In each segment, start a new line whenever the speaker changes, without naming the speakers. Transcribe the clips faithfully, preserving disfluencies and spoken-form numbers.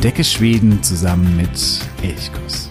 Entdecke Schweden zusammen mit Elchkuss.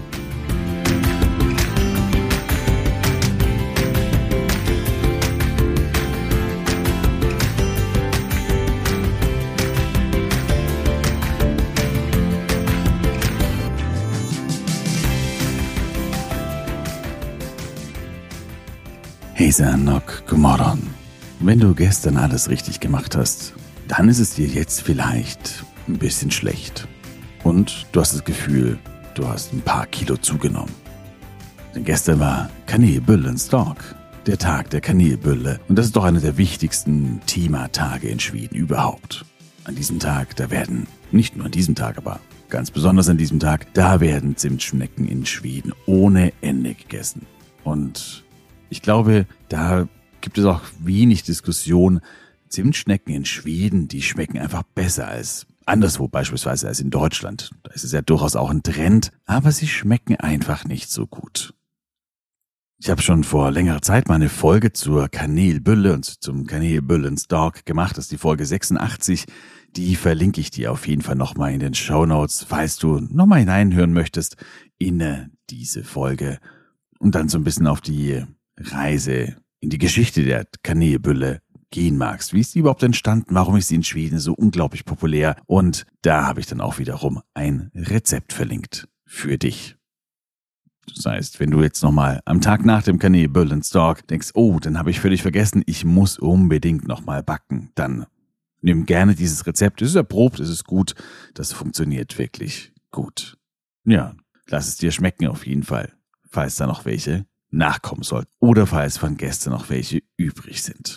Hey Sanok, Gomorron. Wenn du gestern alles richtig gemacht hast, dann ist es dir jetzt vielleicht ein bisschen schlecht. Und du hast das Gefühl, du hast ein paar Kilo zugenommen. Denn gestern war Kanelbullens Dag, der Tag der Kanelbulle. Und das ist doch einer der wichtigsten Thematage in Schweden überhaupt. An diesem Tag, da werden, nicht nur an diesem Tag, aber ganz besonders an diesem Tag, da werden Zimtschnecken in Schweden ohne Ende gegessen. Und ich glaube, da gibt es auch wenig Diskussion. Zimtschnecken in Schweden, die schmecken einfach besser als anderswo, beispielsweise als in Deutschland. Da ist es ja durchaus auch ein Trend, aber sie schmecken einfach nicht so gut. Ich habe schon vor längerer Zeit mal eine Folge zur Kanelbulle und zum Kanelbullens Dag gemacht. Das ist die Folge sechsundachtzig. Die verlinke ich dir auf jeden Fall nochmal in den Shownotes, falls du nochmal hineinhören möchtest in diese Folge und dann so ein bisschen auf die Reise in die Geschichte der Kanelbulle gehen magst. Wie ist die überhaupt entstanden? Warum ist sie in Schweden so unglaublich populär? Und da habe ich dann auch wiederum ein Rezept verlinkt für dich. Das heißt, wenn du jetzt nochmal am Tag nach dem Kanelbullens Dag denkst, oh, dann habe ich völlig vergessen, ich muss unbedingt nochmal backen, dann nimm gerne dieses Rezept. Es ist erprobt, es ist gut, das funktioniert wirklich gut. Ja, lass es dir schmecken auf jeden Fall, falls da noch welche nachkommen sollten oder falls von gestern noch welche übrig sind.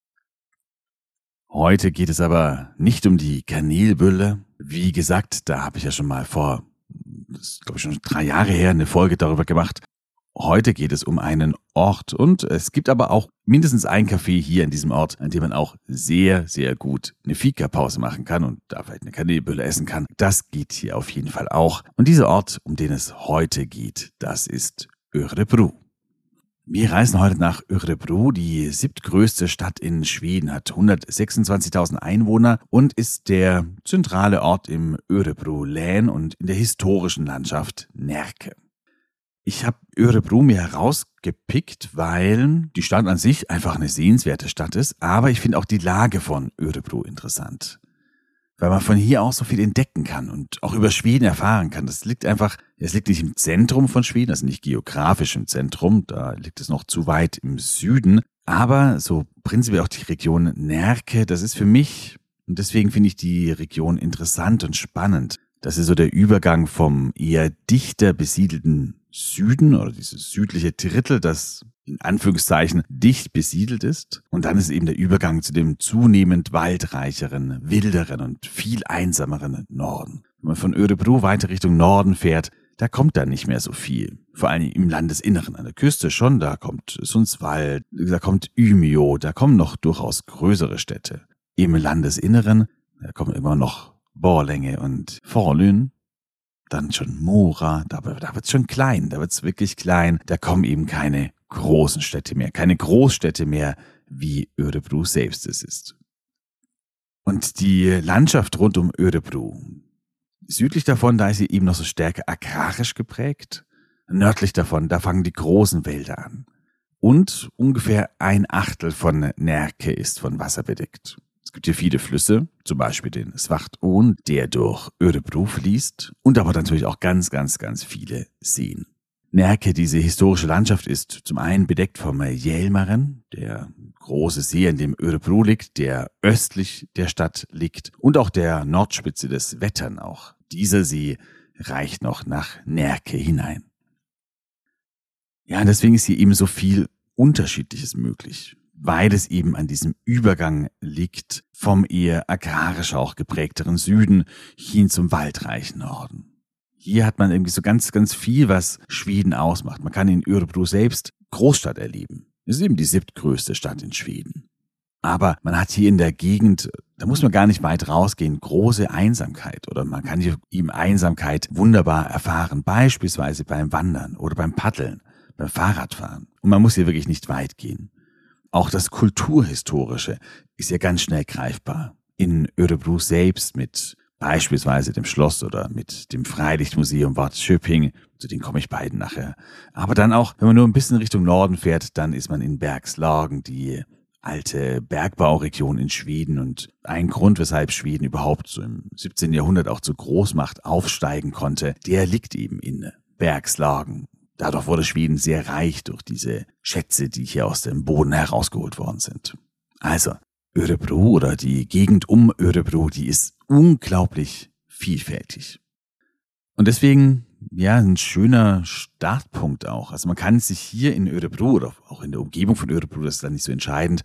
Heute geht es aber nicht um die Kanelbulle. Wie gesagt, da habe ich ja schon mal vor, das ist glaube ich schon drei Jahre her, eine Folge darüber gemacht. Heute geht es um einen Ort und es gibt aber auch mindestens ein Café hier in diesem Ort, an dem man auch sehr, sehr gut eine Fika-Pause machen kann und da vielleicht eine Kanelbulle essen kann. Das geht hier auf jeden Fall auch. Und dieser Ort, um den es heute geht, das ist Örebro. Wir reisen heute nach Örebro, die siebtgrößte Stadt in Schweden, hat hundertsechsundzwanzigtausend Einwohner und ist der zentrale Ort im Örebro-Län und in der historischen Landschaft Närke. Ich habe Örebro mir herausgepickt, weil die Stadt an sich einfach eine sehenswerte Stadt ist, aber ich finde auch die Lage von Örebro interessant. Weil man von hier aus so viel entdecken kann und auch über Schweden erfahren kann. Das liegt einfach, es liegt nicht im Zentrum von Schweden, also nicht geografisch im Zentrum, da liegt es noch zu weit im Süden. Aber so prinzipiell auch die Region Närke, das ist für mich, und deswegen finde ich die Region interessant und spannend. Das ist so der Übergang vom eher dichter besiedelten Süden oder dieses südliche Drittel, das in Anführungszeichen dicht besiedelt ist. Und dann ist eben der Übergang zu dem zunehmend waldreicheren, wilderen und viel einsameren Norden. Wenn man von Örebro weiter Richtung Norden fährt, da kommt da nicht mehr so viel. Vor allem im Landesinneren, an der Küste schon, da kommt Sundsvall, da kommt Umeå, da kommen noch durchaus größere Städte. Im Landesinneren, da kommen immer noch Borlänge und Falun. Dann schon Mora, da, da wird's schon klein, da wird's wirklich klein. Da kommen eben keine großen Städte mehr, keine Großstädte mehr, wie Örebro selbst es ist. Und die Landschaft rund um Örebro, südlich davon, da ist sie eben noch so stärker agrarisch geprägt. Nördlich davon, da fangen die großen Wälder an. Und ungefähr ein Achtel von Närke ist von Wasser bedeckt. Es gibt hier viele Flüsse, zum Beispiel den Svartån, der durch Örebro fließt, und aber natürlich auch ganz, ganz, ganz viele Seen. Närke, diese historische Landschaft, ist zum einen bedeckt vom Hjälmaren, der große See, an dem Örebro liegt, der östlich der Stadt liegt, und auch der Nordspitze des Vättern auch. Dieser See reicht noch nach Närke hinein. Ja, deswegen ist hier eben so viel Unterschiedliches möglich, weil es eben an diesem Übergang liegt vom eher agrarisch auch geprägteren Süden hin zum waldreichen Norden. Hier hat man irgendwie so ganz, ganz viel, was Schweden ausmacht. Man kann in Örebro selbst Großstadt erleben. Es ist eben die siebtgrößte Stadt in Schweden. Aber man hat hier in der Gegend, da muss man gar nicht weit rausgehen, große Einsamkeit. Oder man kann hier eben Einsamkeit wunderbar erfahren, beispielsweise beim Wandern oder beim Paddeln, beim Fahrradfahren. Und man muss hier wirklich nicht weit gehen. Auch das Kulturhistorische ist ja ganz schnell greifbar. In Örebro selbst mit beispielsweise dem Schloss oder mit dem Freilichtmuseum Bad Schöping. Zu denen komme ich beiden nachher. Aber dann auch, wenn man nur ein bisschen Richtung Norden fährt, dann ist man in Bergslagen, die alte Bergbauregion in Schweden, und ein Grund, weshalb Schweden überhaupt so im siebzehnten Jahrhundert auch zur Großmacht aufsteigen konnte, der liegt eben in Bergslagen. Dadurch wurde Schweden sehr reich durch diese Schätze, die hier aus dem Boden herausgeholt worden sind. Also, Örebro oder die Gegend um Örebro, die ist unglaublich vielfältig. Und deswegen, ja, ein schöner Startpunkt auch. Also man kann sich hier in Örebro oder auch in der Umgebung von Örebro, das ist dann nicht so entscheidend,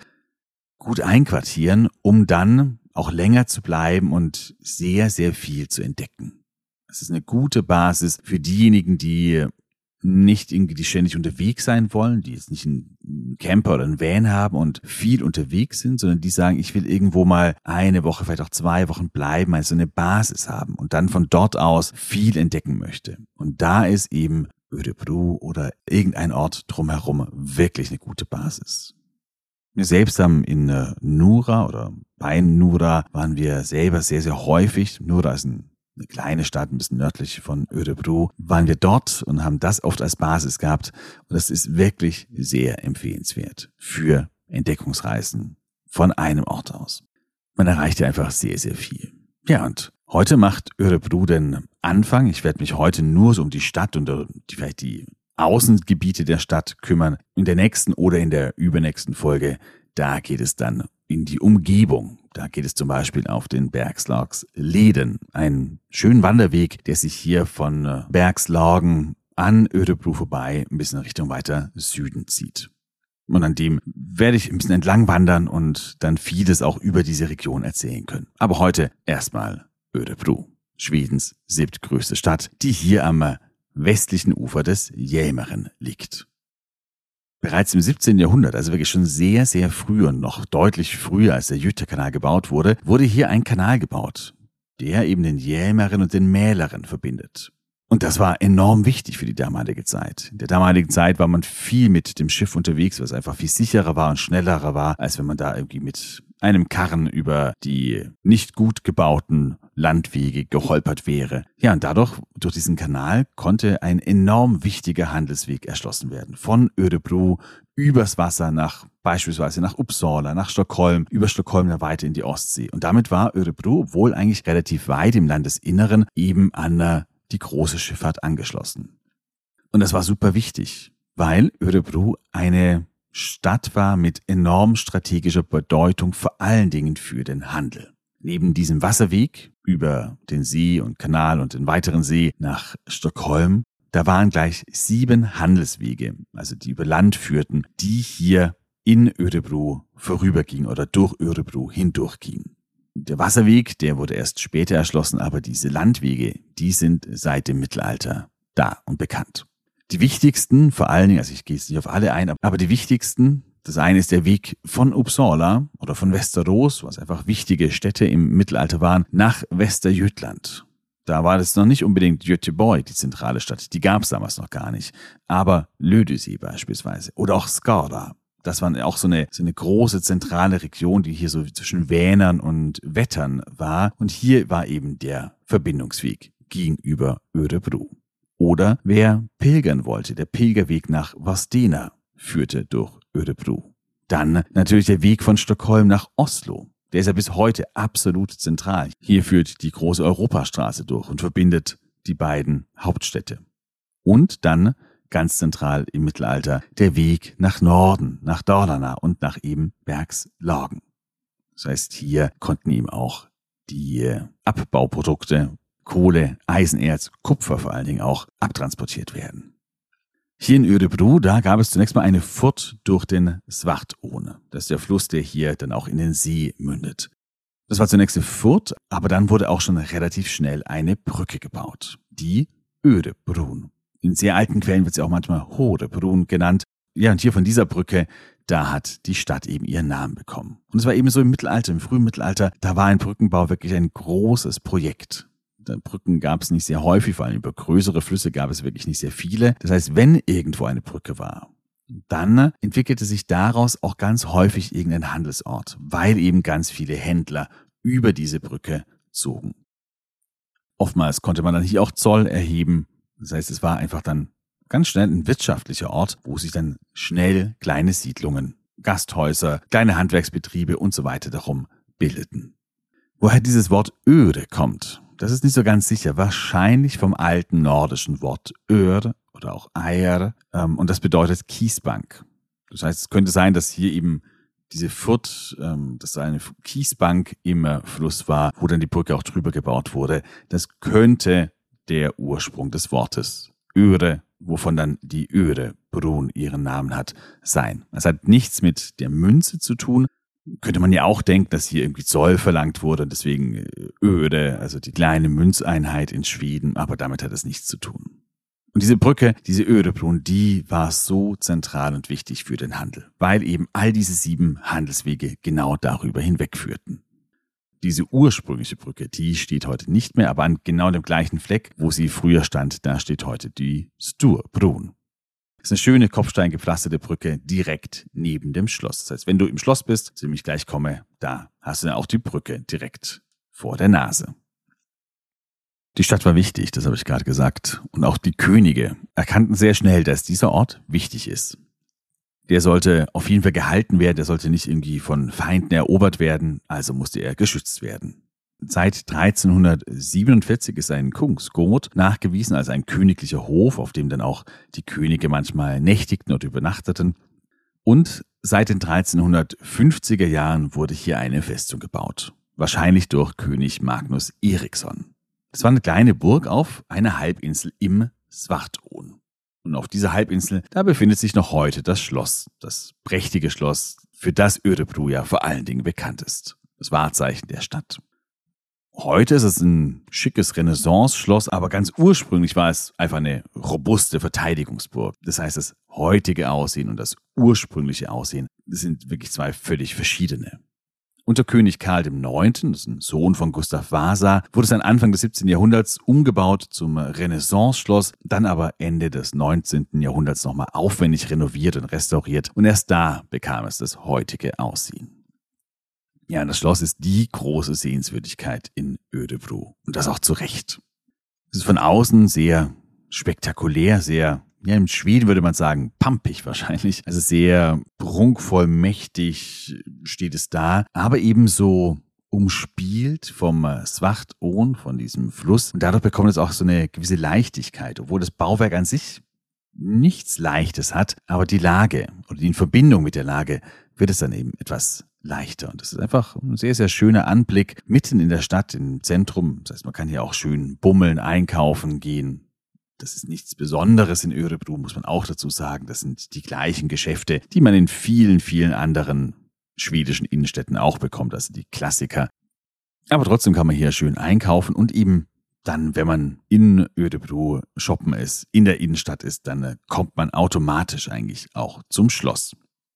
gut einquartieren, um dann auch länger zu bleiben und sehr, sehr viel zu entdecken. Das ist eine gute Basis für diejenigen, die nicht irgendwie die ständig unterwegs sein wollen, die jetzt nicht einen Camper oder einen Van haben und viel unterwegs sind, sondern die sagen, ich will irgendwo mal eine Woche, vielleicht auch zwei Wochen bleiben, also eine Basis haben und dann von dort aus viel entdecken möchte. Und da ist eben Örebro oder irgendein Ort drumherum wirklich eine gute Basis. Wir selbst haben in Nura oder bei Nura waren wir selber sehr, sehr häufig. Nura ist ein eine kleine Stadt, ein bisschen nördlich von Örebro, waren wir dort und haben das oft als Basis gehabt. Und das ist wirklich sehr empfehlenswert für Entdeckungsreisen von einem Ort aus. Man erreicht ja einfach sehr, sehr viel. Ja, und heute macht Örebro den Anfang. Ich werde mich heute nur so um die Stadt und die, vielleicht die Außengebiete der Stadt kümmern. In der nächsten oder in der übernächsten Folge, da geht es dann in die Umgebung. Da geht es zum Beispiel auf den Bergslags Leden, einen schönen Wanderweg, der sich hier von Bergslagen an Örebro vorbei ein bisschen Richtung weiter Süden zieht. Und an dem werde ich ein bisschen entlang wandern und dann vieles auch über diese Region erzählen können. Aber heute erstmal Örebro, Schwedens siebtgrößte Stadt, die hier am westlichen Ufer des Hjälmaren liegt. Bereits im siebzehnten Jahrhundert, also wirklich schon sehr, sehr früh und noch deutlich früher, als der Götakanal gebaut wurde, wurde hier ein Kanal gebaut, der eben den Hjälmaren und den Mälaren verbindet. Und das war enorm wichtig für die damalige Zeit. In der damaligen Zeit war man viel mit dem Schiff unterwegs, was einfach viel sicherer war und schnellerer war, als wenn man da irgendwie mit einem Karren über die nicht gut gebauten Landwege geholpert wäre. Ja, und dadurch, durch diesen Kanal, konnte ein enorm wichtiger Handelsweg erschlossen werden. Von Örebro übers Wasser nach, beispielsweise nach Uppsala, nach Stockholm, über Stockholm dann weiter in die Ostsee. Und damit war Örebro, obwohl eigentlich relativ weit im Landesinneren, eben an die große Schifffahrt angeschlossen. Und das war super wichtig, weil Örebro eine Stadt war mit enorm strategischer Bedeutung, vor allen Dingen für den Handel. Neben diesem Wasserweg über den See und Kanal und den weiteren See nach Stockholm, da waren gleich sieben Handelswege, also die über Land führten, die hier in Örebro vorübergingen oder durch Örebro hindurchgingen. Der Wasserweg, der wurde erst später erschlossen, aber diese Landwege, die sind seit dem Mittelalter da und bekannt. Die wichtigsten, vor allen Dingen, also ich gehe jetzt nicht auf alle ein, aber die wichtigsten, das eine ist der Weg von Uppsala oder von Västerås, was einfach wichtige Städte im Mittelalter waren, nach Västergötland. Da war das noch nicht unbedingt Göteborg, die zentrale Stadt, die gab es damals noch gar nicht, aber Lödöse beispielsweise oder auch Skara. Das war auch so eine, so eine große zentrale Region, die hier so zwischen Vänern und Wettern war. Und hier war eben der Verbindungsweg gegenüber Örebro. Oder wer pilgern wollte, der Pilgerweg nach Vadstena führte durch Örebro. Dann natürlich der Weg von Stockholm nach Oslo. Der ist ja bis heute absolut zentral. Hier führt die große Europastraße durch und verbindet die beiden Hauptstädte. Und dann ganz zentral im Mittelalter der Weg nach Norden, nach Dalarna und nach eben Bergslagen. Das heißt, hier konnten eben auch die Abbauprodukte, Kohle, Eisenerz, Kupfer vor allen Dingen auch abtransportiert werden. Hier in Örebro, da gab es zunächst mal eine Furt durch den Svartån. Das ist der Fluss, der hier dann auch in den See mündet. Das war zunächst eine Furt, aber dann wurde auch schon relativ schnell eine Brücke gebaut, die Örebron. In sehr alten Quellen wird sie auch manchmal Horebrun genannt. Ja, und hier von dieser Brücke, da hat die Stadt eben ihren Namen bekommen. Und es war eben so im Mittelalter, im frühen Mittelalter, da war ein Brückenbau wirklich ein großes Projekt. Brücken gab es nicht sehr häufig, vor allem über größere Flüsse gab es wirklich nicht sehr viele. Das heißt, wenn irgendwo eine Brücke war, dann entwickelte sich daraus auch ganz häufig irgendein Handelsort, weil eben ganz viele Händler über diese Brücke zogen. Oftmals konnte man dann hier auch Zoll erheben. Das heißt, es war einfach dann ganz schnell ein wirtschaftlicher Ort, wo sich dann schnell kleine Siedlungen, Gasthäuser, kleine Handwerksbetriebe und so weiter darum bildeten. Woher dieses Wort Öre kommt, das ist nicht so ganz sicher. Wahrscheinlich vom alten nordischen Wort Ör oder auch Eier, ähm, und das bedeutet Kiesbank. Das heißt, es könnte sein, dass hier eben diese Furt, ähm, dass da eine Kiesbank im Fluss war, wo dann die Brücke auch drüber gebaut wurde. Das könnte der Ursprung des Wortes Öre, wovon dann die Örebrun ihren Namen hat, sein. Es hat nichts mit der Münze zu tun. Könnte man ja auch denken, dass hier irgendwie Zoll verlangt wurde und deswegen Öre, also die kleine Münzeinheit in Schweden, aber damit hat es nichts zu tun. Und diese Brücke, diese Örebrun, die war so zentral und wichtig für den Handel, weil eben all diese sieben Handelswege genau darüber hinwegführten. Diese ursprüngliche Brücke, die steht heute nicht mehr, aber an genau dem gleichen Fleck, wo sie früher stand, da steht heute die Sturbrun. Das ist eine schöne kopfsteingepflasterte Brücke direkt neben dem Schloss. Das heißt, wenn du im Schloss bist, zu dem ich gleich komme, da hast du dann auch die Brücke direkt vor der Nase. Die Stadt war wichtig, das habe ich gerade gesagt. Und auch die Könige erkannten sehr schnell, dass dieser Ort wichtig ist. Der sollte auf jeden Fall gehalten werden, der sollte nicht irgendwie von Feinden erobert werden, also musste er geschützt werden. Seit dreizehnhundertsiebenundvierzig ist ein Kungsgård nachgewiesen, also ein königlicher Hof, auf dem dann auch die Könige manchmal nächtigten oder übernachteten. Und seit den dreizehnhundertfünfziger Jahren wurde hier eine Festung gebaut, wahrscheinlich durch König Magnus Eriksson. Das war eine kleine Burg auf einer Halbinsel im Svartån. Und auf dieser Halbinsel, da befindet sich noch heute das Schloss, das prächtige Schloss, für das Örebro ja vor allen Dingen bekannt ist. Das Wahrzeichen der Stadt. Heute ist es ein schickes Renaissance-Schloss, aber ganz ursprünglich war es einfach eine robuste Verteidigungsburg. Das heißt, das heutige Aussehen und das ursprüngliche Aussehen, das sind wirklich zwei völlig verschiedene. Unter König Karl der Neunte, das ist ein Sohn von Gustav Vasa, wurde es dann Anfang des siebzehnten Jahrhunderts umgebaut zum Renaissance-Schloss, dann aber Ende des neunzehnten Jahrhunderts nochmal aufwendig renoviert und restauriert und erst da bekam es das heutige Aussehen. Ja, das Schloss ist die große Sehenswürdigkeit in Örebro und das auch zu Recht. Es ist von außen sehr spektakulär, sehr, ja, in Schweden würde man sagen, pampig wahrscheinlich. Also sehr prunkvoll, mächtig steht es da, aber ebenso umspielt vom Svartån, von diesem Fluss. Und dadurch bekommt es auch so eine gewisse Leichtigkeit, obwohl das Bauwerk an sich nichts Leichtes hat, aber die Lage oder die in Verbindung mit der Lage wird es dann eben etwas leichter. Und das ist einfach ein sehr, sehr schöner Anblick mitten in der Stadt, im Zentrum. Das heißt, man kann hier auch schön bummeln, einkaufen gehen. Das ist nichts Besonderes in Örebro, muss man auch dazu sagen. Das sind die gleichen Geschäfte, die man in vielen, vielen anderen schwedischen Innenstädten auch bekommt, also die Klassiker. Aber trotzdem kann man hier schön einkaufen und eben dann, wenn man in Örebro shoppen ist, in der Innenstadt ist, dann kommt man automatisch eigentlich auch zum Schloss.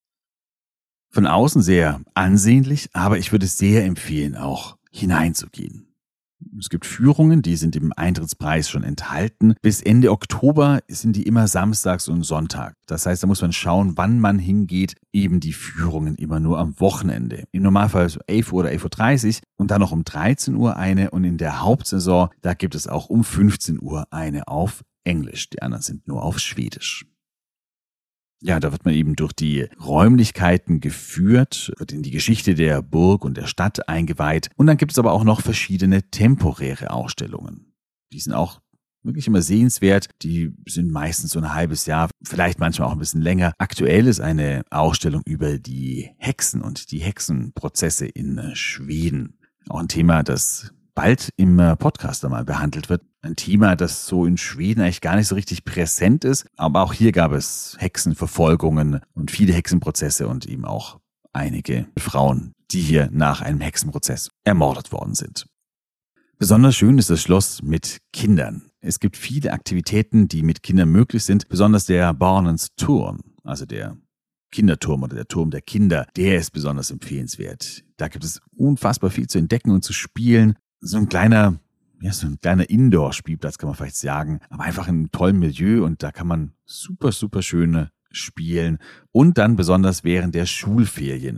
Von außen sehr ansehnlich, aber ich würde sehr empfehlen, auch hineinzugehen. Es gibt Führungen, die sind im Eintrittspreis schon enthalten. Bis Ende Oktober sind die immer samstags und Sonntag. Das heißt, da muss man schauen, wann man hingeht. Eben die Führungen immer nur am Wochenende. Im Normalfall so elf Uhr oder elf Uhr dreißig und dann noch um dreizehn Uhr eine. Und in der Hauptsaison, da gibt es auch um fünfzehn Uhr eine auf Englisch. Die anderen sind nur auf Schwedisch. Ja, da wird man eben durch die Räumlichkeiten geführt, wird in die Geschichte der Burg und der Stadt eingeweiht. Und dann gibt es aber auch noch verschiedene temporäre Ausstellungen. Die sind auch wirklich immer sehenswert. Die sind meistens so ein halbes Jahr, vielleicht manchmal auch ein bisschen länger. Aktuell ist eine Ausstellung über die Hexen und die Hexenprozesse in Schweden. Auch ein Thema, das bald im Podcast einmal behandelt wird. Ein Thema, das so in Schweden eigentlich gar nicht so richtig präsent ist. Aber auch hier gab es Hexenverfolgungen und viele Hexenprozesse und eben auch einige Frauen, die hier nach einem Hexenprozess ermordet worden sind. Besonders schön ist das Schloss mit Kindern. Es gibt viele Aktivitäten, die mit Kindern möglich sind. Besonders der Barnens Turm, also der Kinderturm oder der Turm der Kinder, der ist besonders empfehlenswert. Da gibt es unfassbar viel zu entdecken und zu spielen. So ein kleiner, ja, so ein kleiner Indoor-Spielplatz kann man vielleicht sagen, aber einfach in einem tollen Milieu und da kann man super, super schön spielen und dann besonders während der Schulferien.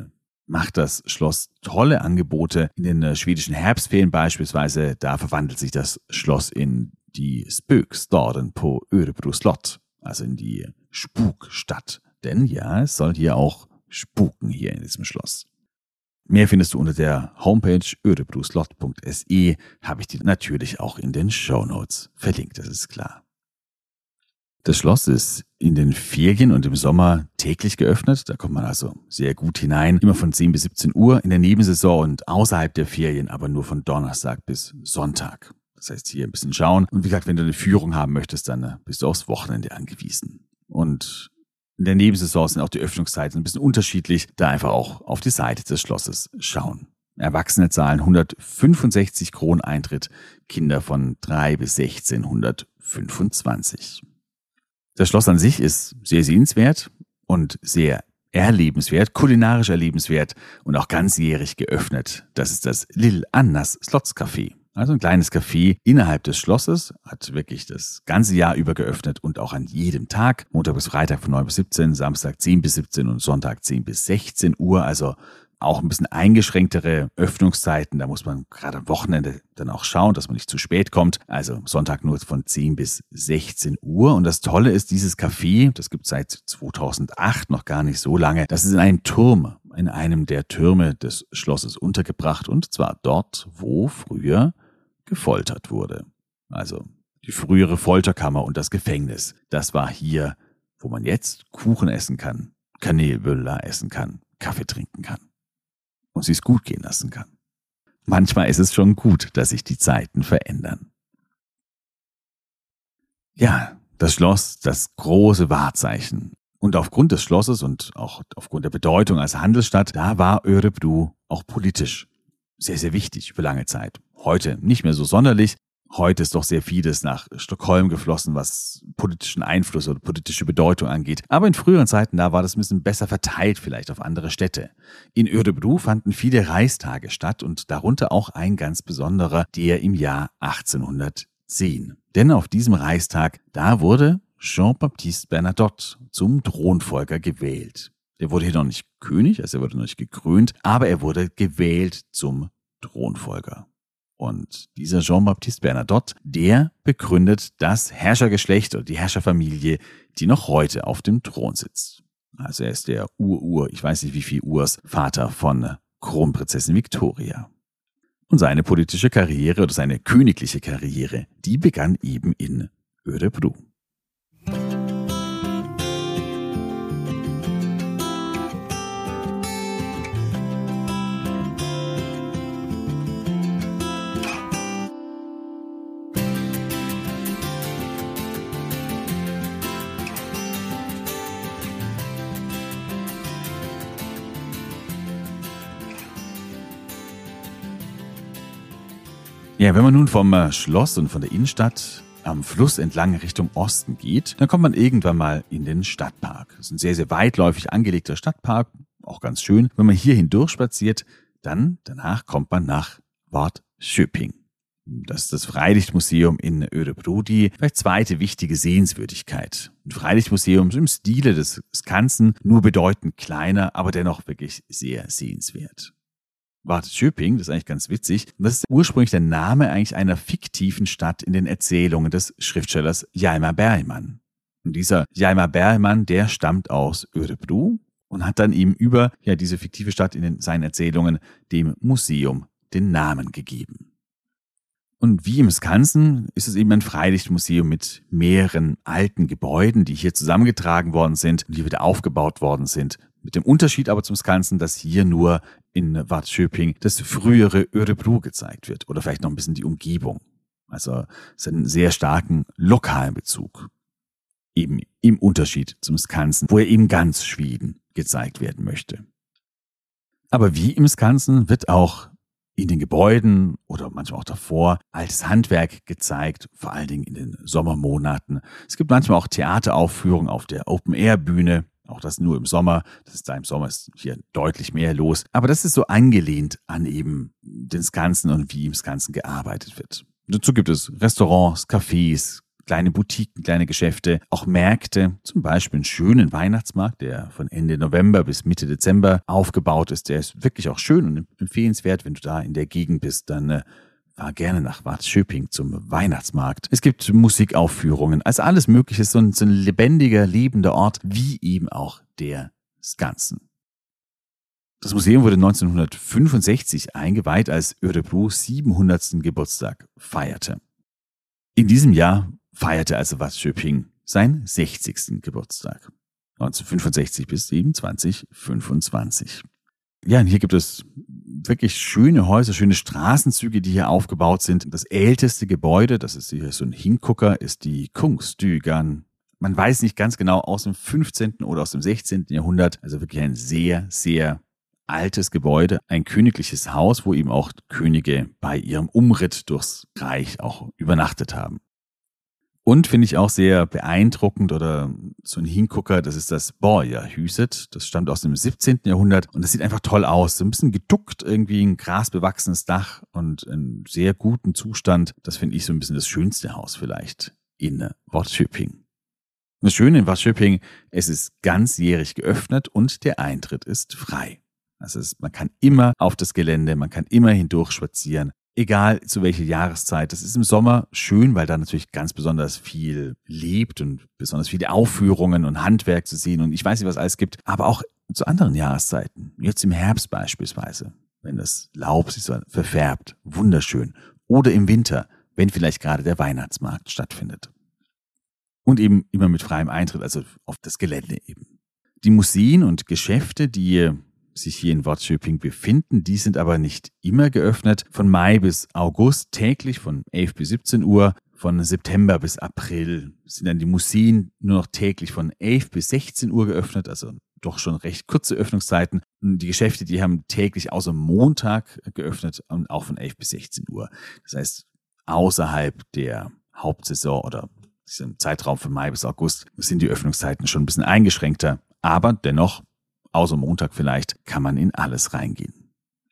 macht das Schloss tolle Angebote. In den schwedischen Herbstferien beispielsweise, da verwandelt sich das Schloss in die Spökstaden på Örebro slott, also in die Spukstadt. Denn ja, es soll hier auch spuken hier in diesem Schloss. Mehr findest du unter der Homepage örebroslott punkt se, habe ich dir natürlich auch in den Shownotes verlinkt, das ist klar. Das Schloss ist in den Ferien und im Sommer täglich geöffnet. Da kommt man also sehr gut hinein. Immer von zehn bis siebzehn Uhr in der Nebensaison und außerhalb der Ferien aber nur von Donnerstag bis Sonntag. Das heißt, hier ein bisschen schauen. Und wie gesagt, wenn du eine Führung haben möchtest, dann bist du aufs Wochenende angewiesen. Und in der Nebensaison sind auch die Öffnungszeiten ein bisschen unterschiedlich. Da einfach auch auf die Seite des Schlosses schauen. Erwachsene zahlen hundertfünfundsechzig Kronen Eintritt, Kinder von drei bis sechzehn hundertfünfundzwanzig. Das Schloss an sich ist sehr sehenswert und sehr erlebenswert, kulinarisch erlebenswert und auch ganzjährig geöffnet. Das ist das Lille Annas Slottscafé. Also ein kleines Café innerhalb des Schlosses, hat wirklich das ganze Jahr über geöffnet und auch an jedem Tag. Montag bis Freitag von neun bis siebzehn, Samstag zehn bis siebzehn und Sonntag zehn bis sechzehn Uhr. Also auch ein bisschen eingeschränktere Öffnungszeiten. Da muss man gerade am Wochenende dann auch schauen, dass man nicht zu spät kommt. Also Sonntag nur von zehn bis sechzehn Uhr. Und das Tolle ist, dieses Café, das gibt es seit zweitausendacht, noch gar nicht so lange. Das ist in einem Turm, in einem der Türme des Schlosses untergebracht. Und zwar dort, wo früher gefoltert wurde. Also die frühere Folterkammer und das Gefängnis. Das war hier, wo man jetzt Kuchen essen kann, Kanelbüller essen kann, Kaffee trinken kann. Und sie es gut gehen lassen kann. Manchmal ist es schon gut, dass sich die Zeiten verändern. Ja, das Schloss, das große Wahrzeichen. Und aufgrund des Schlosses und auch aufgrund der Bedeutung als Handelsstadt, da war Örebro auch politisch sehr, sehr wichtig für lange Zeit. Heute nicht mehr so sonderlich. Heute ist doch sehr vieles nach Stockholm geflossen, was politischen Einfluss oder politische Bedeutung angeht. Aber in früheren Zeiten, da war das ein bisschen besser verteilt vielleicht auf andere Städte. In Örebro fanden viele Reichstage statt und darunter auch ein ganz besonderer, der im Jahr achtzehnhundertzehn. Denn auf diesem Reichstag, da wurde Jean-Baptiste Bernadotte zum Thronfolger gewählt. Der wurde hier noch nicht König, also er wurde noch nicht gekrönt, aber er wurde gewählt zum Thronfolger. Und dieser Jean-Baptiste Bernadotte, der begründet das Herrschergeschlecht oder die Herrscherfamilie, die noch heute auf dem Thron sitzt. Also er ist der Ur-Ur, ich weiß nicht wie viel Urs, Vater von Kronprinzessin Victoria. Und seine politische Karriere oder seine königliche Karriere, die begann eben in Örebro. Ja, wenn man nun vom Schloss und von der Innenstadt am Fluss entlang Richtung Osten geht, dann kommt man irgendwann mal in den Stadtpark. Das ist ein sehr, sehr weitläufig angelegter Stadtpark, auch ganz schön. Wenn man hier hindurch spaziert, dann danach kommt man nach Wahrtköping. Das ist das Freilichtmuseum in Örebro, die vielleicht zweite wichtige Sehenswürdigkeit. Ein Freilichtmuseum im Stile des Skansen, nur bedeutend kleiner, aber dennoch wirklich sehr sehenswert. Wahrtköping, das ist eigentlich ganz witzig. Das ist ursprünglich der Name eigentlich einer fiktiven Stadt in den Erzählungen des Schriftstellers Hjalmar Bergman. Und dieser Hjalmar Bergman, der stammt aus Örebro und hat dann eben über ja diese fiktive Stadt in den, seinen Erzählungen dem Museum den Namen gegeben. Und wie im Skansen ist es eben ein Freilichtmuseum mit mehreren alten Gebäuden, die hier zusammengetragen worden sind und die wieder aufgebaut worden sind. Mit dem Unterschied aber zum Skansen, dass hier nur in Wahrtköping das frühere Örebro gezeigt wird oder vielleicht noch ein bisschen die Umgebung. Also es hat einen sehr starken lokalen Bezug. Eben im Unterschied zum Skansen, wo er eben ganz Schweden gezeigt werden möchte. Aber wie im Skansen wird auch in den Gebäuden oder manchmal auch davor altes Handwerk gezeigt, vor allen Dingen in den Sommermonaten. Es gibt manchmal auch Theateraufführungen auf der Open-Air-Bühne, auch das nur im Sommer. Das ist da im Sommer ist hier deutlich mehr los. Aber das ist so angelehnt an eben den Skansen und wie im Skansen gearbeitet wird. Dazu gibt es Restaurants, Cafés, kleine Boutiquen, kleine Geschäfte, auch Märkte, zum Beispiel einen schönen Weihnachtsmarkt, der von Ende November bis Mitte Dezember aufgebaut ist. Der ist wirklich auch schön und empfehlenswert, wenn du da in der Gegend bist, dann äh, fahr gerne nach Watschöping zum Weihnachtsmarkt. Es gibt Musikaufführungen, also alles Mögliche, so ein, so ein lebendiger, lebender Ort, wie eben auch der Skansen. Das Museum wurde neunzehnhundertfünfundsechzig eingeweiht, als Örebro siebenhundertsten Geburtstag feierte. In diesem Jahr feierte also Watschöping seinen sechzigsten Geburtstag. neunzehnhundertfünfundsechzig bis eben zwanzig fünfundzwanzig. Ja, und hier gibt es wirklich schöne Häuser, schöne Straßenzüge, die hier aufgebaut sind. Das älteste Gebäude, das ist hier so ein Hingucker, ist die Kungstügan. Man weiß nicht ganz genau, aus dem fünfzehnten oder aus dem sechzehnten Jahrhundert. Also wirklich ein sehr, sehr altes Gebäude, ein königliches Haus, wo eben auch Könige bei ihrem Umritt durchs Reich auch übernachtet haben. Und finde ich auch sehr beeindruckend oder so ein Hingucker, das ist das Borgerhuset. Das stammt aus dem siebzehnten Jahrhundert und das sieht einfach toll aus. So ein bisschen geduckt, irgendwie ein grasbewachsenes Dach und in sehr guten Zustand. Das finde ich so ein bisschen das schönste Haus vielleicht in Watschöping. Das Schöne in Watschöping, es ist ganzjährig geöffnet und der Eintritt ist frei. Also es, man kann immer auf das Gelände, man kann immer hindurch spazieren, egal zu welcher Jahreszeit. Das ist im Sommer schön, weil da natürlich ganz besonders viel lebt und besonders viele Aufführungen und Handwerk zu sehen und ich weiß nicht, was alles gibt, aber auch zu anderen Jahreszeiten, jetzt im Herbst beispielsweise, wenn das Laub sich so verfärbt, wunderschön. Oder im Winter, wenn vielleicht gerade der Weihnachtsmarkt stattfindet. Und eben immer mit freiem Eintritt, also auf das Gelände eben. Die Museen und Geschäfte, die sich hier in Watschöping befinden, die sind aber nicht immer geöffnet. Von Mai bis August täglich von elf bis siebzehn Uhr, von September bis April sind dann die Museen nur noch täglich von elf bis sechzehn Uhr geöffnet, also doch schon recht kurze Öffnungszeiten. Und die Geschäfte, die haben täglich außer Montag geöffnet und auch von elf bis sechzehn Uhr. Das heißt, außerhalb der Hauptsaison oder diesem Zeitraum von Mai bis August sind die Öffnungszeiten schon ein bisschen eingeschränkter, aber dennoch außer Montag vielleicht, kann man in alles reingehen.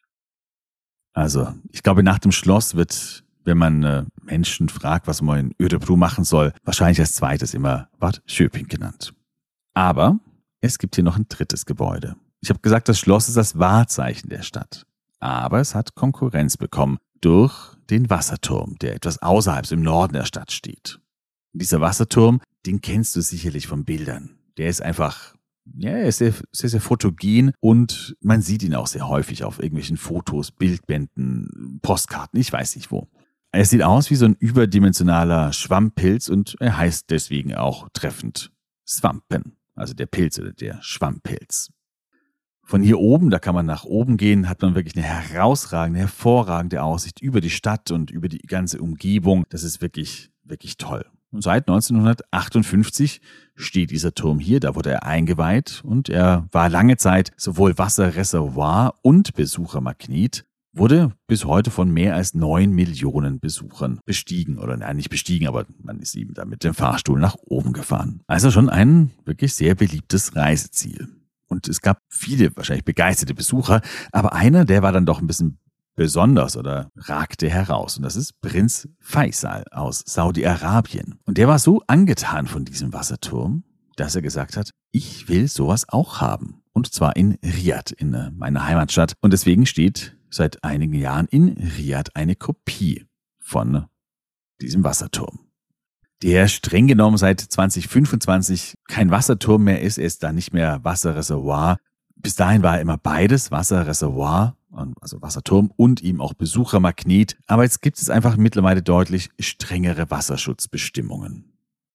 Also, ich glaube, nach dem Schloss wird, wenn man äh, Menschen fragt, was man in Örebro machen soll, wahrscheinlich als zweites immer Watschöping genannt. Aber es gibt hier noch ein drittes Gebäude. Ich habe gesagt, das Schloss ist das Wahrzeichen der Stadt. Aber es hat Konkurrenz bekommen durch den Wasserturm, der etwas außerhalb, so im Norden der Stadt steht. Dieser Wasserturm, den kennst du sicherlich von Bildern. Der ist einfach Ja, er ist sehr, sehr, sehr fotogen und man sieht ihn auch sehr häufig auf irgendwelchen Fotos, Bildbänden, Postkarten, ich weiß nicht wo. Er sieht aus wie so ein überdimensionaler Schwammpilz und er heißt deswegen auch treffend Swampen, also der Pilz oder der Schwammpilz. Von hier oben, da kann man nach oben gehen, hat man wirklich eine herausragende, hervorragende Aussicht über die Stadt und über die ganze Umgebung. Das ist wirklich, wirklich toll. Und seit neunzehnhundertachtundfünfzig steht dieser Turm hier, da wurde er eingeweiht und er war lange Zeit sowohl Wasserreservoir und Besuchermagnet, wurde bis heute von mehr als neun Millionen Besuchern bestiegen. Oder nein, nicht bestiegen, aber man ist eben da mit dem Fahrstuhl nach oben gefahren. Also schon ein wirklich sehr beliebtes Reiseziel. Und es gab viele wahrscheinlich begeisterte Besucher, aber einer, der war dann doch ein bisschen besonders oder ragte heraus. Und das ist Prinz Faisal aus Saudi-Arabien. Und der war so angetan von diesem Wasserturm, dass er gesagt hat, ich will sowas auch haben. Und zwar in Riyadh, in meiner Heimatstadt. Und deswegen steht seit einigen Jahren in Riyadh eine Kopie von diesem Wasserturm. Der streng genommen seit zwanzig fünfundzwanzig kein Wasserturm mehr ist. Er ist da nicht mehr Wasserreservoir. Bis dahin war er immer beides, Wasserreservoir, also Wasserturm und eben auch Besuchermagnet. Aber jetzt gibt es einfach mittlerweile deutlich strengere Wasserschutzbestimmungen.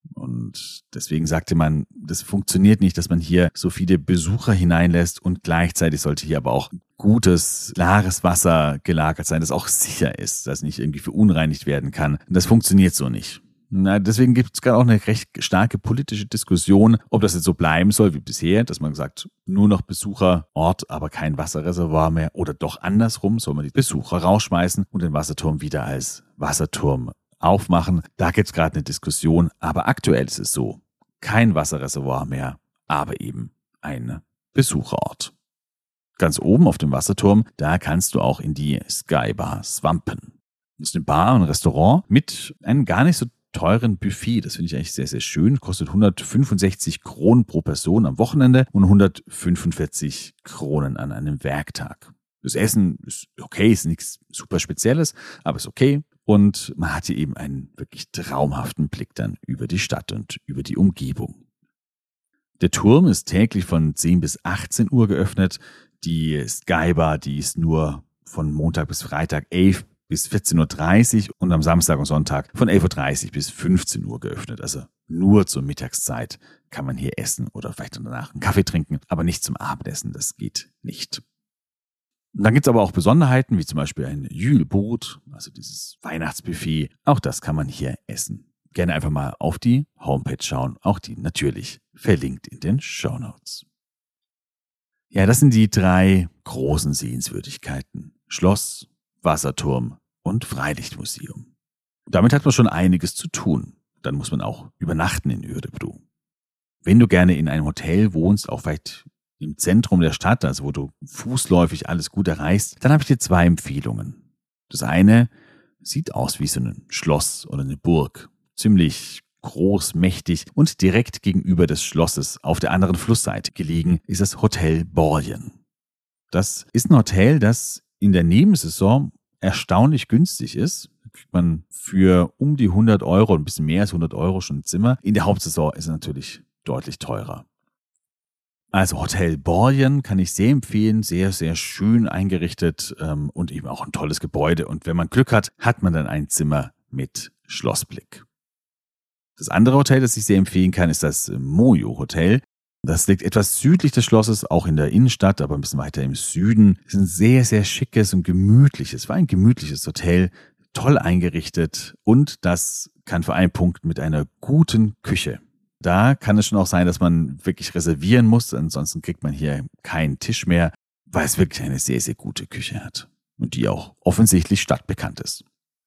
Und deswegen sagte man, das funktioniert nicht, dass man hier so viele Besucher hineinlässt und gleichzeitig sollte hier aber auch gutes, klares Wasser gelagert sein, das auch sicher ist, das nicht irgendwie verunreinigt werden kann. Das funktioniert so nicht. Na, deswegen gibt es gerade auch eine recht starke politische Diskussion, ob das jetzt so bleiben soll wie bisher, dass man sagt, nur noch Besucherort, aber kein Wasserreservoir mehr oder doch andersrum, soll man die Besucher rausschmeißen und den Wasserturm wieder als Wasserturm aufmachen. Da gibt es gerade eine Diskussion, aber aktuell ist es so, kein Wasserreservoir mehr, aber eben ein Besucherort. Ganz oben auf dem Wasserturm, da kannst du auch in die Skybar Swampen. Das ist eine Bar und ein Restaurant mit einem gar nicht so teuren Buffet. Das finde ich eigentlich sehr, sehr schön. Kostet hundertfünfundsechzig Kronen pro Person am Wochenende und hundertfünfundvierzig Kronen an einem Werktag. Das Essen ist okay, ist nichts super Spezielles, aber ist okay. Und man hat hier eben einen wirklich traumhaften Blick dann über die Stadt und über die Umgebung. Der Turm ist täglich von zehn bis achtzehn Uhr geöffnet. Die Skybar, die ist nur von Montag bis Freitag elf bis vierzehn Uhr dreißig und am Samstag und Sonntag von elf Uhr dreißig bis fünfzehn Uhr geöffnet. Also nur zur Mittagszeit kann man hier essen oder vielleicht danach einen Kaffee trinken, aber nicht zum Abendessen, das geht nicht. Und dann gibt es aber auch Besonderheiten, wie zum Beispiel ein Jülbrot, also dieses Weihnachtsbuffet. Auch das kann man hier essen. Gerne einfach mal auf die Homepage schauen, auch die natürlich verlinkt in den Shownotes. Ja, das sind die drei großen Sehenswürdigkeiten. Schloss, Wasserturm und Freilichtmuseum. Damit hat man schon einiges zu tun. Dann muss man auch übernachten in Örebro. Wenn du gerne in einem Hotel wohnst, auch vielleicht im Zentrum der Stadt, also wo du fußläufig alles gut erreichst, dann habe ich dir zwei Empfehlungen. Das eine sieht aus wie so ein Schloss oder eine Burg. Ziemlich groß, mächtig und direkt gegenüber des Schlosses auf der anderen Flussseite gelegen ist das Hotel Borjen. Das ist ein Hotel, das in der Nebensaison erstaunlich günstig ist. Da kriegt man für um die hundert Euro, ein bisschen mehr als hundert Euro schon ein Zimmer. In der Hauptsaison ist es natürlich deutlich teurer. Also Hotel Borjen kann ich sehr empfehlen, sehr, sehr schön eingerichtet ähm, und eben auch ein tolles Gebäude. Und wenn man Glück hat, hat man dann ein Zimmer mit Schlossblick. Das andere Hotel, das ich sehr empfehlen kann, ist das Mojo Hotel. Das liegt etwas südlich des Schlosses, auch in der Innenstadt, aber ein bisschen weiter im Süden. Es ist ein sehr, sehr schickes und gemütliches, war ein gemütliches Hotel, toll eingerichtet und das kann für einen Punkt mit einer guten Küche. Da kann es schon auch sein, dass man wirklich reservieren muss, ansonsten kriegt man hier keinen Tisch mehr, weil es wirklich eine sehr, sehr gute Küche hat und die auch offensichtlich stadtbekannt ist.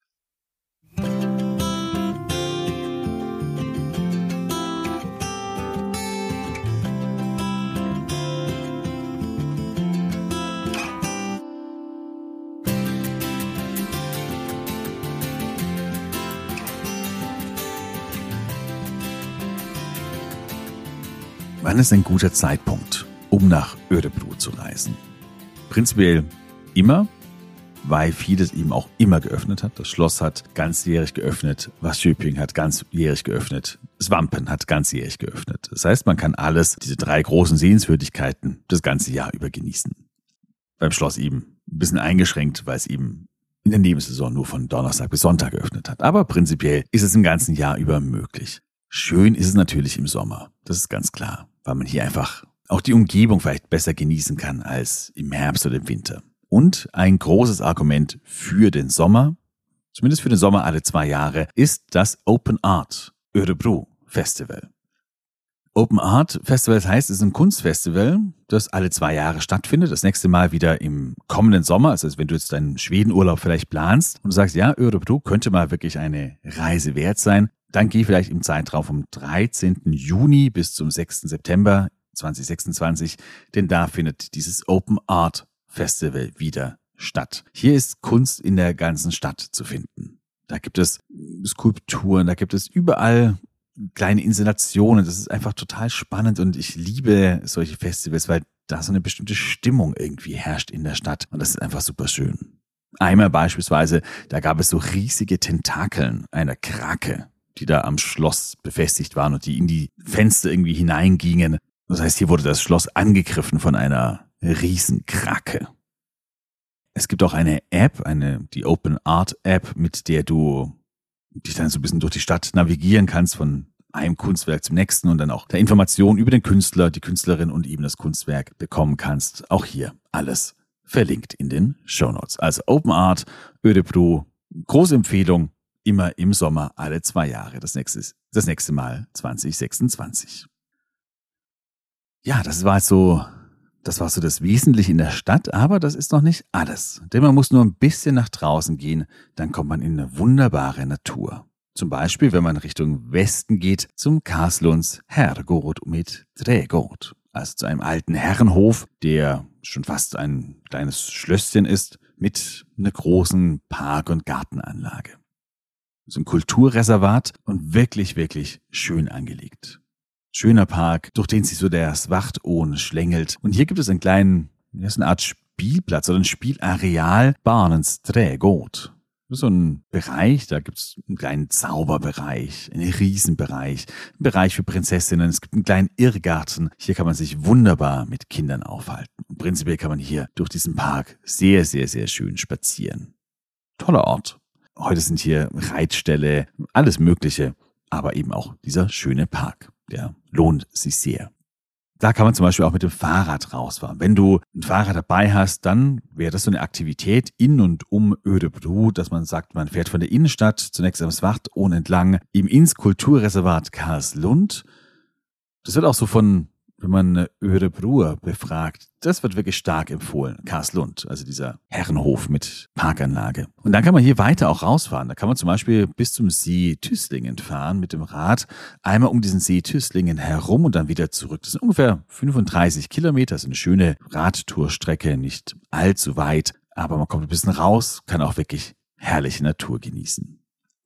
Wann ist ein guter Zeitpunkt, um nach Örebro zu reisen? Prinzipiell immer, weil vieles eben auch immer geöffnet hat. Das Schloss hat ganzjährig geöffnet, Vassköping hat ganzjährig geöffnet, Svampen hat ganzjährig geöffnet. Das heißt, man kann alles, diese drei großen Sehenswürdigkeiten, das ganze Jahr über genießen. Beim Schloss eben ein bisschen eingeschränkt, weil es eben in der Nebensaison nur von Donnerstag bis Sonntag geöffnet hat. Aber prinzipiell ist es im ganzen Jahr über möglich. Schön ist es natürlich im Sommer, das ist ganz klar, weil man hier einfach auch die Umgebung vielleicht besser genießen kann als im Herbst oder im Winter. Und ein großes Argument für den Sommer, zumindest für den Sommer alle zwei Jahre, ist das Open Art Örebro Festival. Open Art Festival, das heißt, es ist ein Kunstfestival, das alle zwei Jahre stattfindet. Das nächste Mal wieder im kommenden Sommer, also wenn du jetzt deinen Schwedenurlaub vielleicht planst und du sagst, ja, Örebro könnte mal wirklich eine Reise wert sein, dann geh vielleicht im Zeitraum vom dreizehnten Juni bis zum sechsten September zweitausendsechsundzwanzig, denn da findet dieses Open Art Festival wieder statt. Hier ist Kunst in der ganzen Stadt zu finden. Da gibt es Skulpturen, da gibt es überall kleine Installationen. Das ist einfach total spannend und ich liebe solche Festivals, weil da so eine bestimmte Stimmung irgendwie herrscht in der Stadt und das ist einfach super schön. Einmal beispielsweise, da gab es so riesige Tentakeln einer Krake, die da am Schloss befestigt waren und die in die Fenster irgendwie hineingingen. Das heißt, hier wurde das Schloss angegriffen von einer Riesenkrake. Es gibt auch eine App, eine die Open Art App, mit der du dich dann so ein bisschen durch die Stadt navigieren kannst, von einem Kunstwerk zum nächsten und dann auch da Informationen über den Künstler, die Künstlerin und eben das Kunstwerk bekommen kannst. Auch hier alles verlinkt in den Shownotes. Also Open Art Örebro, große Empfehlung. Immer im Sommer, alle zwei Jahre. Das nächste, das nächste Mal zweitausendsechsundzwanzig. Ja, das war so, das war so das Wesentliche in der Stadt, aber das ist noch nicht alles. Denn man muss nur ein bisschen nach draußen gehen, dann kommt man in eine wunderbare Natur. Zum Beispiel, wenn man Richtung Westen geht, zum Karlslunds Herrgård mit Trädgård. Also zu einem alten Herrenhof, der schon fast ein kleines Schlösschen ist, mit einer großen Park- und Gartenanlage. so ein Kulturreservat und wirklich, wirklich schön angelegt. Schöner Park, durch den sich so der Svartån schlängelt. Und hier gibt es einen kleinen, ja, so eine Art Spielplatz oder ein Spielareal, Barnens Trädgård. Das ist so ein Bereich, da gibt es einen kleinen Zauberbereich, einen Riesenbereich, einen Bereich für Prinzessinnen, es gibt einen kleinen Irrgarten. Hier kann man sich wunderbar mit Kindern aufhalten. Und prinzipiell kann man hier durch diesen Park sehr, sehr, sehr schön spazieren. Toller Ort. Heute sind hier Reitställe, alles Mögliche, aber eben auch dieser schöne Park. Der lohnt sich sehr. Da kann man zum Beispiel auch mit dem Fahrrad rausfahren. Wenn du ein Fahrrad dabei hast, dann wäre das so eine Aktivität in und um Örebro, dass man sagt, man fährt von der Innenstadt zunächst am Svartån entlang, eben ins Kulturreservat Karlslund. Das wird auch so von, wenn man Örebroer befragt, das wird wirklich stark empfohlen. Karlslund, also dieser Herrenhof mit Parkanlage. Und dann kann man hier weiter auch rausfahren. Da kann man zum Beispiel bis zum See Tüßlingen fahren mit dem Rad. Einmal um diesen See Tüßlingen herum und dann wieder zurück. Das sind ungefähr fünfunddreißig Kilometer. Das ist eine schöne Radtourstrecke, nicht allzu weit. Aber man kommt ein bisschen raus, kann auch wirklich herrliche Natur genießen.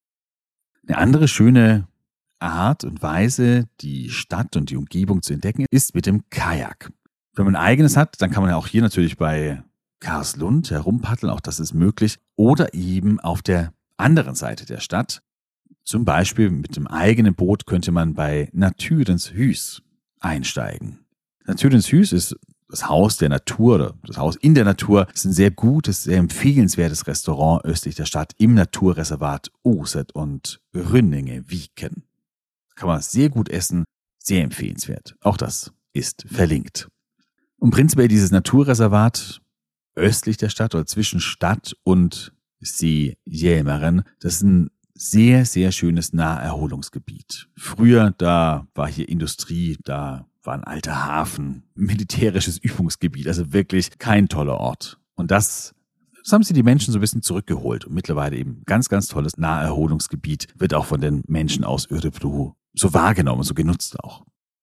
Eine andere schöne Art und Weise, die Stadt und die Umgebung zu entdecken, ist mit dem Kajak. Wenn man ein eigenes hat, dann kann man ja auch hier natürlich bei Karlslund herumpaddeln, auch das ist möglich. Oder eben auf der anderen Seite der Stadt. Zum Beispiel mit dem eigenen Boot könnte man bei Naturens Hus einsteigen. Naturens Hus ist das Haus der Natur oder das Haus in der Natur. Es ist ein sehr gutes, sehr empfehlenswertes Restaurant östlich der Stadt im Naturreservat Oset und Rünninge-Viken. Kann man sehr gut essen, sehr empfehlenswert. Auch das ist verlinkt. Und prinzipiell dieses Naturreservat östlich der Stadt oder zwischen Stadt und See Hjälmaren, das ist ein sehr, sehr schönes Naherholungsgebiet. Früher, da war hier Industrie, da war ein alter Hafen, militärisches Übungsgebiet, also wirklich kein toller Ort. Und das, das haben sie die Menschen so ein bisschen zurückgeholt und mittlerweile eben ganz, ganz tolles Naherholungsgebiet, wird auch von den Menschen aus Örebro so wahrgenommen, so genutzt auch.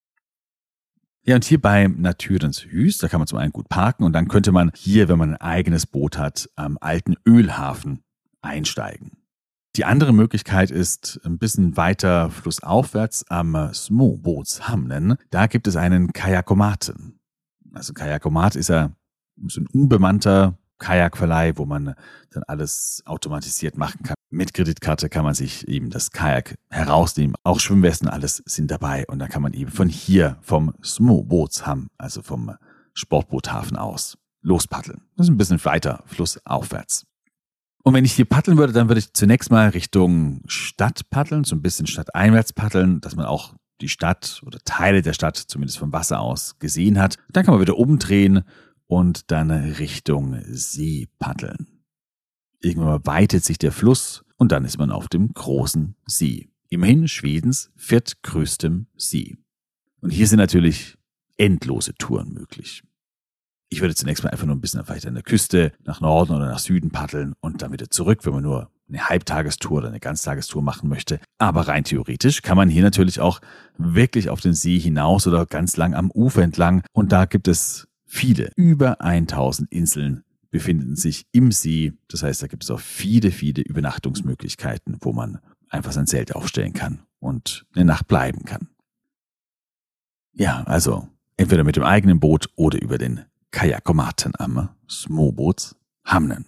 Ja, und hier bei Naturens Hus, da kann man zum einen gut parken und dann könnte man hier, wenn man ein eigenes Boot hat, am alten Ölhafen einsteigen. Die andere Möglichkeit ist ein bisschen weiter flussaufwärts am Småbåtshamnen. Da gibt es einen Kajakomaten. Also Kajakomat ist ja so ein unbemannter Kajakverleih, wo man dann alles automatisiert machen kann. Mit Kreditkarte kann man sich eben das Kajak herausnehmen. Auch Schwimmwesten, alles sind dabei. Und dann kann man eben von hier, vom Småbåtsham, also vom Sportboothafen aus, lospaddeln. Das ist ein bisschen weiter flussaufwärts. Und wenn ich hier paddeln würde, dann würde ich zunächst mal Richtung Stadt paddeln, so ein bisschen stadteinwärts paddeln, dass man auch die Stadt oder Teile der Stadt zumindest vom Wasser aus gesehen hat. Dann kann man wieder umdrehen und dann Richtung See paddeln. Irgendwann weitet sich der Fluss und dann ist man auf dem großen See. Immerhin Schwedens viertgrößtem See. Und hier sind natürlich endlose Touren möglich. Ich würde zunächst mal einfach nur ein bisschen weiter an der Küste nach Norden oder nach Süden paddeln und dann wieder zurück, wenn man nur eine Halbtagestour oder eine Ganztagestour machen möchte. Aber rein theoretisch kann man hier natürlich auch wirklich auf den See hinaus oder ganz lang am Ufer entlang. Und da gibt es viele, über tausend Inseln befinden sich im See. Das heißt, da gibt es auch viele, viele Übernachtungsmöglichkeiten, wo man einfach sein Zelt aufstellen kann und eine Nacht bleiben kann. Ja, also entweder mit dem eigenen Boot oder über den Kajakomaten am Småbåtshamnen.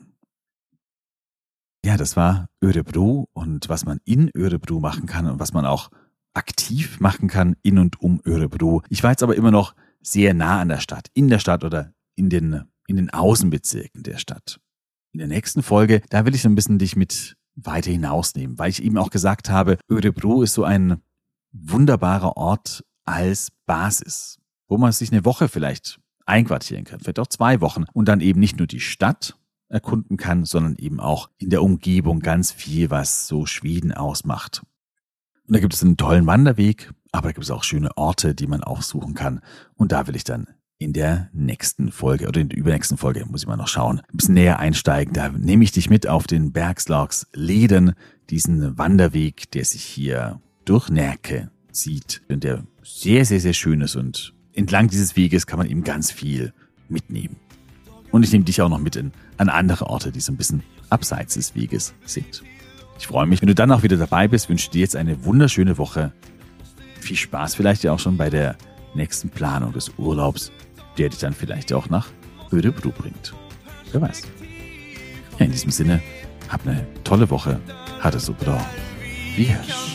Ja, das war Örebro und was man in Örebro machen kann und was man auch aktiv machen kann in und um Örebro. Ich war jetzt aber immer noch sehr nah an der Stadt, in der Stadt oder in den, in den Außenbezirken der Stadt. In der nächsten Folge, da will ich so ein bisschen dich mit weiter hinausnehmen, weil ich eben auch gesagt habe, Örebro ist so ein wunderbarer Ort als Basis, wo man sich eine Woche vielleicht einquartieren kann, vielleicht auch zwei Wochen und dann eben nicht nur die Stadt erkunden kann, sondern eben auch in der Umgebung ganz viel, was so Schweden ausmacht. Und da gibt es einen tollen Wanderweg, aber da gibt es auch schöne Orte, die man aufsuchen kann. Und da will ich dann in der nächsten Folge oder in der übernächsten Folge, muss ich mal noch schauen, ein bisschen näher einsteigen. Da nehme ich dich mit auf den Bergslagsleden, diesen Wanderweg, der sich hier durch Närke zieht und der sehr, sehr, sehr schön ist. Und entlang dieses Weges kann man eben ganz viel mitnehmen. Und ich nehme dich auch noch mit in, an andere Orte, die so ein bisschen abseits des Weges sind. Ich freue mich, wenn du dann auch wieder dabei bist. Wünsche dir jetzt eine wunderschöne Woche. Viel Spaß vielleicht ja auch schon bei der nächsten Planung des Urlaubs, der dich dann vielleicht auch nach Örebro bringt. Wer weiß. Ja, in diesem Sinne, hab eine tolle Woche. Ha det så bra. Vi hörs.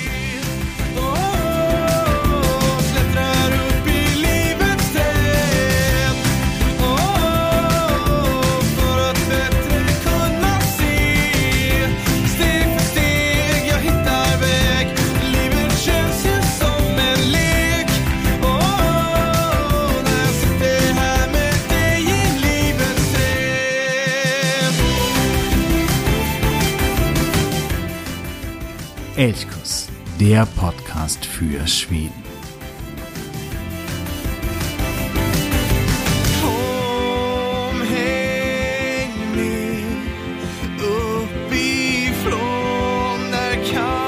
Elchkuss, der Podcast für Schweden.
Kom, häng med uppifrån där kan